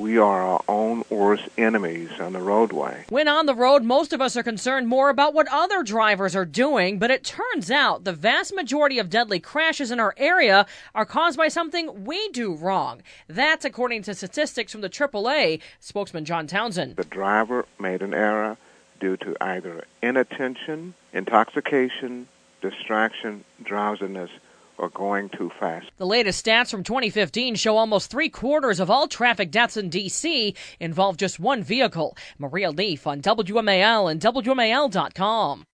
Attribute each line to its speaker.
Speaker 1: we are our own worst enemies on the roadway.
Speaker 2: When on the road, most of us are concerned more about what other drivers are doing, but it turns out the vast majority of deadly crashes in our area are caused by something we do wrong. That's according to statistics from the AAA, spokesman John Townsend.
Speaker 1: The driver made an error due to either inattention, intoxication, distraction, drowsiness, or going too fast.
Speaker 2: The latest stats from 2015 show almost 3/4 of all traffic deaths in D.C. involve just one vehicle. Maria Leaf on WMAL and WMAL.com.